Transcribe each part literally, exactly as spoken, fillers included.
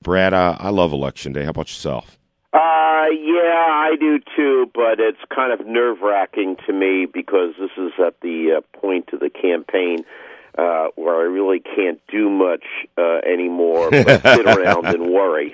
Brad, uh, I love Election Day. How about yourself? Uh, yeah, I do too, but it's kind of nerve-wracking to me because this is at the uh, point of the campaign uh, where I really can't do much uh, anymore but sit around and worry.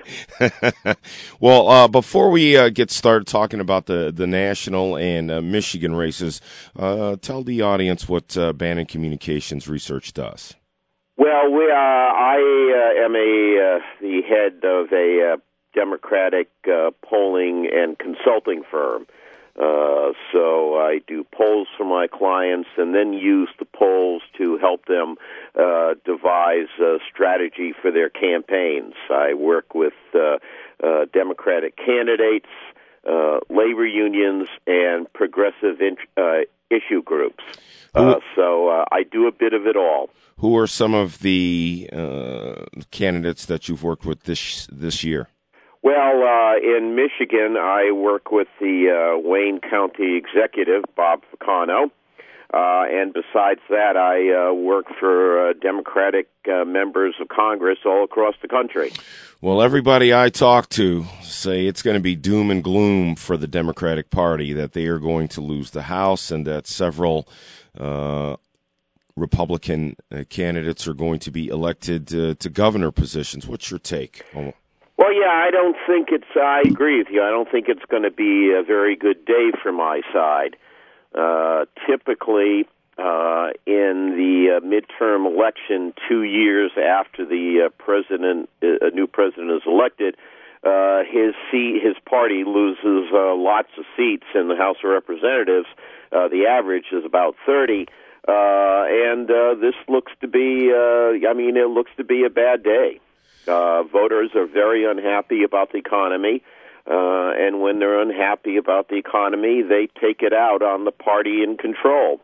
Well, uh, before we uh, get started talking about the, the national and uh, Michigan races, uh, tell the audience what uh, Bannon Communications Research does. Well, we, uh, I uh, am a uh, the head of a uh, Democratic uh, polling and consulting firm. Uh, so I do polls for my clients and then use the polls to help them uh, devise a strategy for their campaigns. I work with uh, uh, Democratic candidates, uh, labor unions, and progressive int- uh, issue groups. Uh, so uh, I do a bit of it all. Who are some of the uh, candidates that you've worked with this this year? Well, uh, in Michigan, I work with the uh, Wayne County executive, Bob Ficano. Uh, and besides that, I uh, work for uh, Democratic uh, members of Congress all across the country. Well, everybody I talk to say it's going to be doom and gloom for the Democratic Party, that they are going to lose the House and that several uh, Republican uh, candidates are going to be elected uh, to governor positions. What's your take? Oh. Well, yeah, I don't think it's, I agree with you. I don't think it's going to be a very good day for my side. Uh, typically, uh, in the uh, midterm election, two years after the uh, president, a new president is elected, uh, his seat, his party loses uh, lots of seats in the House of Representatives. Uh, the average is about thirty, uh, and uh, this looks to be, uh, I mean, it looks to be a bad day. Uh, voters are very unhappy about the economy, uh, and when they're unhappy about the economy, they take it out on the party in control.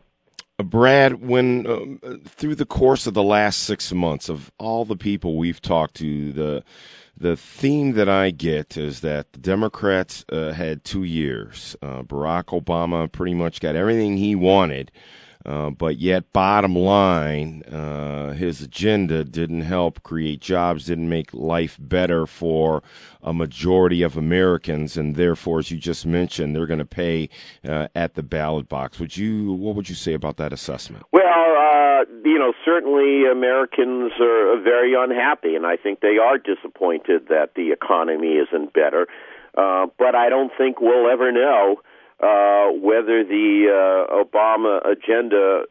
Brad, when uh, through the course of the last six months of all the people we've talked to, the the theme that I get is that the Democrats uh, had two years. Uh, Barack Obama pretty much got everything he wanted. Uh, but yet, bottom line, uh, his agenda didn't help create jobs, didn't make life better for a majority of Americans, and therefore, as you just mentioned, they're going to pay uh, at the ballot box. Would you? What would you say about that assessment? Well, uh, you know, certainly Americans are very unhappy, and I think they are disappointed that the economy isn't better. Uh, but I don't think we'll ever know Uh, whether the uh, Obama agenda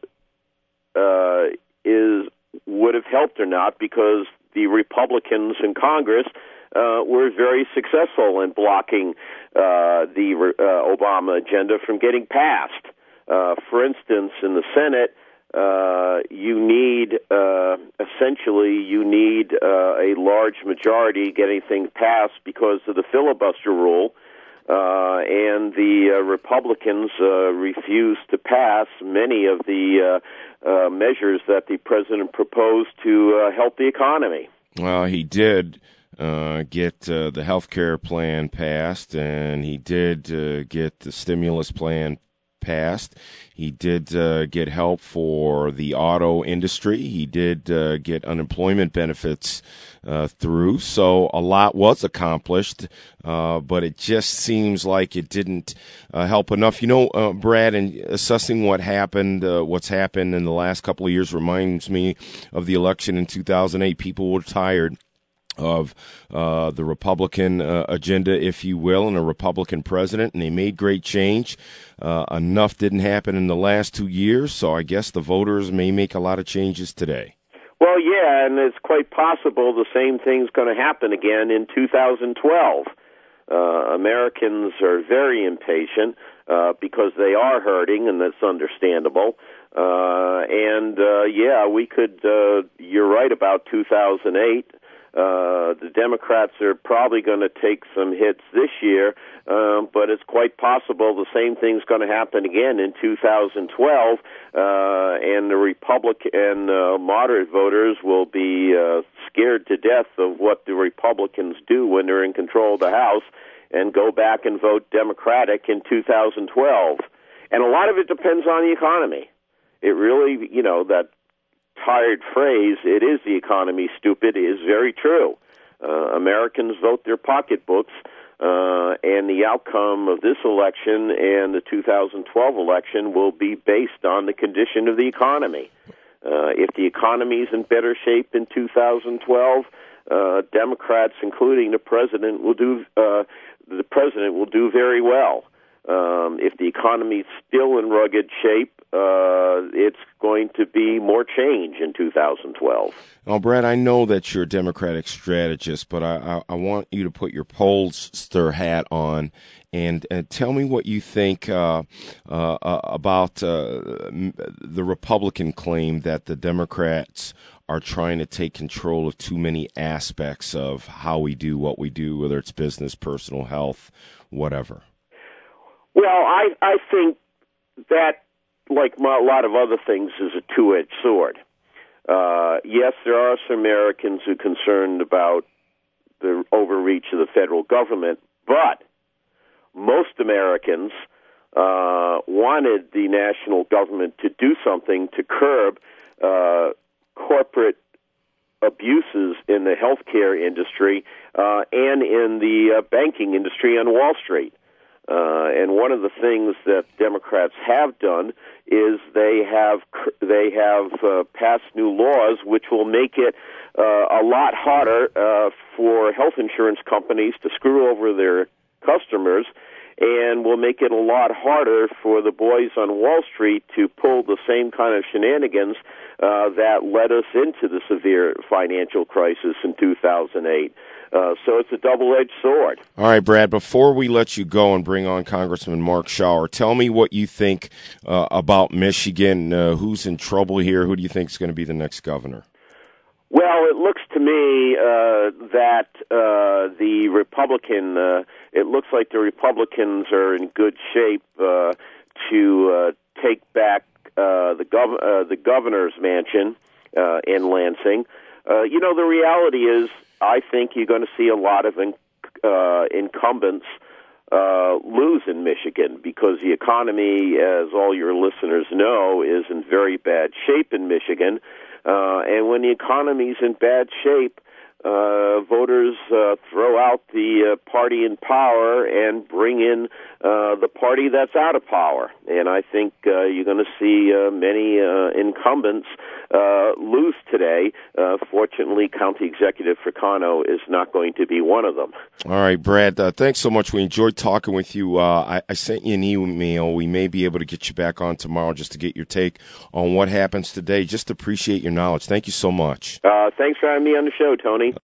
uh, is would have helped or not, because the Republicans in Congress uh, were very successful in blocking uh, the uh, Obama agenda from getting passed. Uh, for instance, in the Senate, uh, you need uh, essentially you need uh, a large majority getting things passed because of the filibuster rule. Uh, and the uh, Republicans uh, refused to pass many of the uh, uh, measures that the president proposed to uh, help the economy. Well, he did uh, get uh, the health care plan passed, and he did uh, get the stimulus plan passed. He did uh, get help for the auto industry. He did uh, get unemployment benefits uh, through. So a lot was accomplished, uh, but it just seems like it didn't uh, help enough. You know, uh, Brad, in assessing what happened, uh, what's happened in the last couple of years reminds me of the election in two thousand eight. People were tired of uh, the Republican uh, agenda, if you will, and a Republican president, and they made great change. Uh, enough didn't happen in the last two years, so I guess the voters may make a lot of changes today. Well, yeah, and it's quite possible the same thing's going to happen again in two thousand twelve. Uh, Americans are very impatient uh, because they are hurting, and that's understandable. Uh, and, uh, yeah, we could, uh, you're right about two thousand eight. Uh, the Democrats are probably going to take some hits this year, um, but it's quite possible the same thing's going to happen again in two thousand twelve, uh, and the Republican and uh, moderate voters will be uh, scared to death of what the Republicans do when they're in control of the House, and go back and vote Democratic in two thousand twelve. And a lot of it depends on the economy. It really, you know, that tired phrase, "it is the economy, stupid," is very true. Uh, Americans vote their pocketbooks, uh, and the outcome of this election and the two thousand twelve election will be based on the condition of the economy. Uh, if the economy is in better shape in two thousand twelve, uh, Democrats, including the president, will do uh, the president will do very well. Um, if the economy is still in rugged shape, uh, it's going to be more change in two thousand twelve. Well, Brad, I know that you're a Democratic strategist, but I, I, I want you to put your pollster hat on and, and tell me what you think uh, uh, about uh, the Republican claim that the Democrats are trying to take control of too many aspects of how we do what we do, whether it's business, personal health, whatever. Well, I, I think that, like a lot of other things, is a two-edged sword. Uh, yes, there are some Americans who are concerned about the overreach of the federal government, but most Americans uh, wanted the national government to do something to curb uh, corporate abuses in the healthcare industry uh, and in the uh, banking industry on Wall Street. Uh, and one of the things that Democrats have done is they have they have uh, passed new laws which will make it uh, a lot harder uh, for health insurance companies to screw over their customers, and will make it a lot harder for the boys on Wall Street to pull the same kind of shenanigans uh, that led us into the severe financial crisis in two thousand eight. Uh, so it's a double-edged sword. All right, Brad, before we let you go and bring on Congressman Mark Schauer, tell me what you think uh, about Michigan. Uh, who's in trouble here? Who do you think is going to be the next governor? Well, it looks to me uh, that uh, the Republican, uh, it looks like the Republicans are in good shape uh, to uh, take back uh, the, gov- uh, the governor's mansion uh, in Lansing. Uh, you know, the reality is, I think you're going to see a lot of in, uh, incumbents uh, lose in Michigan because the economy, as all your listeners know, is in very bad shape in Michigan. Uh, and when the economy's in bad shape, uh, voters uh, throw out the uh, party in power and bring in uh, the party that's out of power. And I think uh, you're going to see uh, many uh, incumbents uh, lose today. Uh, fortunately, County Executive Fricano is not going to be one of them. All right, Brad, uh, thanks so much. We enjoyed talking with you. Uh, I, I sent you an email. We may be able to get you back on tomorrow just to get your take on what happens today. Just appreciate your knowledge. Thank you so much. Uh, thanks for having me on the show, Tony.